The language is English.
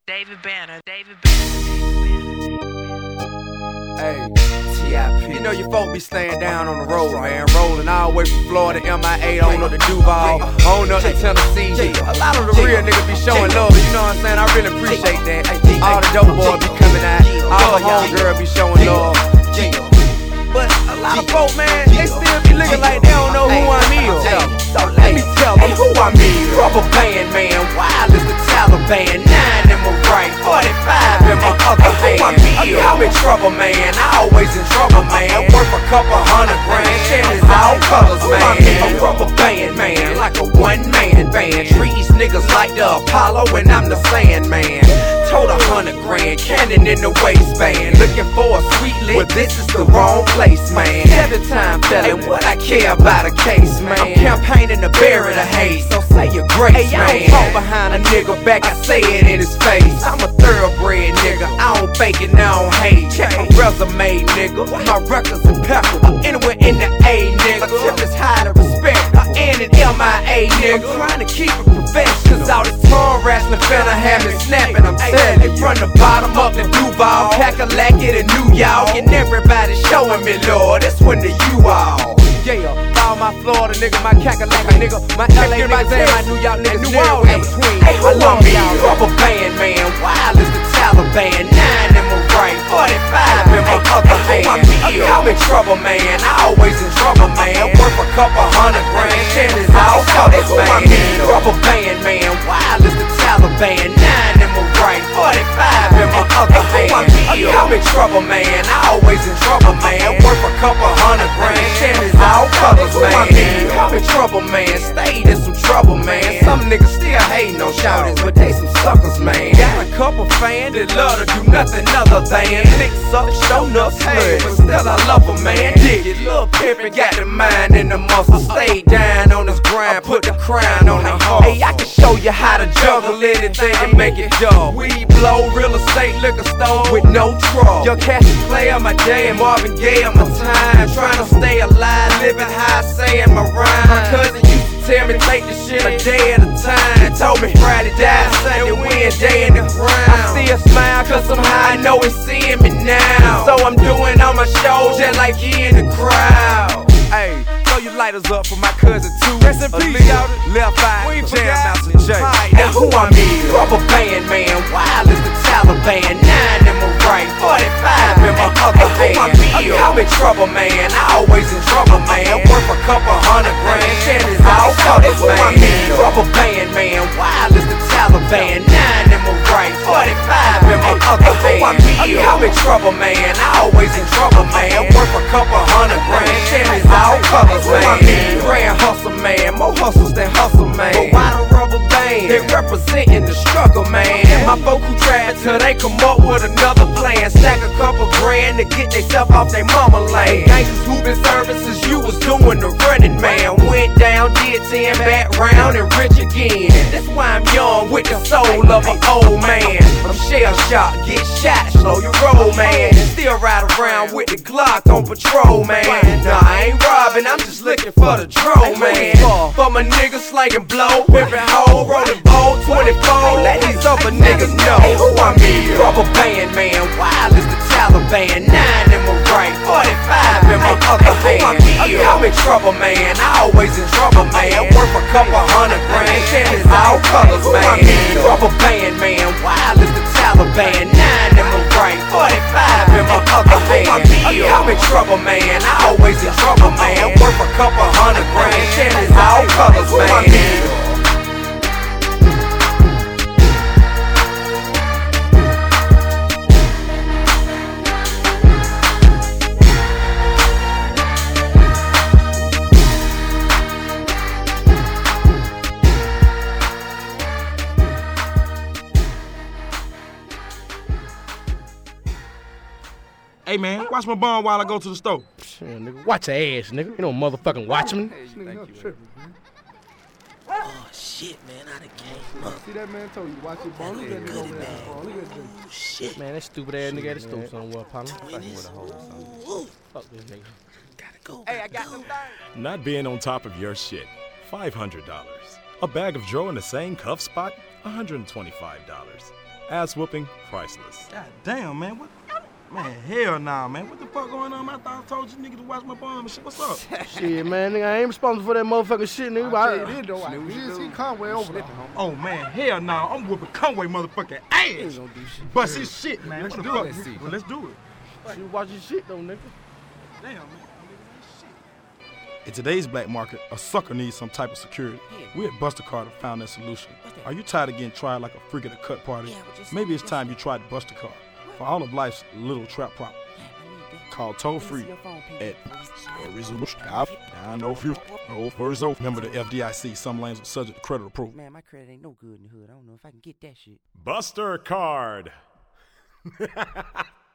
David Banner. Hey, T.I.P. You know your folk be staying down on the road, man. Rolling all the way from Florida, MIA, on up to Duval, on up to Tennessee. A lot of the real niggas be showing love, you know what I'm saying? I really appreciate that. All the dope boys be coming out, all the homegirls be showing love. But a lot of folk, man, they still be looking like they don't know who I is. So let me tell them who I is. Rubber band, man, wild as the Taliban. 9 in my right, 45 in my other hand. I'm in trouble, man, I always in trouble, man. Worth a couple $100 grand, Chevys all colors, man. A rubber band, man, like a one-man band. Treat these niggas like the Apollo and I'm the Sandman. Told $100 grand, cannon in the waistband. Looking for a sweet lick, but this is the wrong place, man. 7-time felon, what I care about a case, man. I'm campaigning to bury the hate, so say your grace, man. I don't talk behind a nigga back, I say it in his face. I'm a thoroughbred nigga, I don't fake it, I don't hate. Check my resume, nigga, my records impeccable. Anywhere in the A, nigga, tip is high to respect. I N and MIA, nigga. I'm trying to keep it professional, cause all this tongue wrestling finna have me snapping, I'm telling you. From the bottom up to Duval, Kakalaki to New York, and everybody showing me, Lord, it's when the you all. Yeah, all my Florida nigga, my Kakalaki nigga, my LA niggas and my New York niggas, New in between. I love y'all. Rubber band, man, wild as the Taliban. 9 in my right, 45 in my other hand. I'm in trouble, man, I always in trouble, man. Worth a couple $100 grand, Chevys all colors, man. Rubber band, man, wild as the Taliban. 9 in my right, 45 in my other hand. I'm in trouble, man, I always in trouble, man. Worth a couple $100 grand, Chevys all colors, man. I'm in trouble, man, stayed in some trouble, man. Some niggas still hating on shouters, but they some suckers, man. Got a couple fans that love to do nothing other than fix up, show enough slut, but still I love a man. Dig it, Lil Pimpin' got the mind and the muscle. Stay down on his grind, put the crown on the heart. Hey, I can show you how to juggle anything and make it dull. We blow, real estate, liquor store with no trouble. Your cash is play on my day and Marvin Gaye on my time. Trying to stay alive, living high, saying my rhyme. My cousin used to tell me take this shit a day at a time. Told me Friday died, Sunday win, day in the grind. I see a smile cause somehow I know he's seeing me now. So I'm doing all my shows just like he in the crowd. Hey, throw your lighters up for my cousin too. Rest in peace, y'all. Left eye, Jam Master J. Now who I is? Rubber band, man, wild as the Taliban. 9 in my right, 45 in my other hand. I'm in trouble, man, I always in trouble, man. Worth a couple $100 grand, Chevys all colors, man. Rubber band, man, wild as the Taliban. 9 in my right, 45 in my other hand. I'm in trouble, man, I always in trouble, man. Worth a couple $100 grand, Chevys all colors, man. Grand hustle, man, more hustles than hustle, man. But why the rubber band? They representing the struggle, man. My folk who try till they come up with another plan. Stack a couple grand to get theyself off they mama lane. Gangsters who been services, you was doing the running, man. Went down, did 10 back round and rich again. That's why I'm young with the soul of an old man. I'm shell shocked, get shot, slow your roll, man. Still ride around with the Glock on patrol, man. Nah, I ain't robbing, I'm just looking for the drone, man. For my niggas slanging blow, pimpin' hoe, rolling bowl, 24. Let these other niggas know who I is. Rubber band, man, wild as the Taliban. 9 in my right, 45 in my other hand. I'm in trouble, man, I always in trouble, man. Worth a couple $100 grand, Chevys all colors, man. Rubber band, man, wild as the Taliban. 9 in my right, 45 in my other hand. I'm in trouble, man, I always in trouble, man. Worth a couple $100 grand, Chevys all colors, man. Hey man, watch my bum while I go to the store. Shit, nigga, watch your ass, nigga. You know motherfucking watchman. Oh shit, man, I done came up. See that man told you, watch your ball. Look at that nigga over there. Look at that. Oh shit. Man, that stupid ass nigga at the store somewhere, partner. Ooh, Fuck this nigga. gotta go. Hey, I got them things. Not being on top of your shit, $500. A bag of Dro in the same cuff spot, $125. Ass whooping priceless. God damn, man. What? Man, hell nah, man. What the fuck going on? I thought I told you nigga to watch my bum and shit. What's up? Shit, man, nigga, I ain't responsible for that motherfucking shit, nigga. I tell you this, though, I did see Conway over there. Oh, man, hell nah. I'm whooping Conway motherfucking ass. Bust his shit, man. Let's What the do fuck? it. Well, let's do it. She watching shit, though, nigga. Damn, man. In today's black market, a sucker needs some type of security. We at Buster Card have found that solution. Are you tired of getting tried like a freak at a cut party? Maybe it's time you tried Buster Card for all of life's little trap problems. Call toll free at Remember the FDIC, some lanes are subject to credit approval. Man, my credit ain't no good in the hood. I don't know if I can get that shit. Buster Card.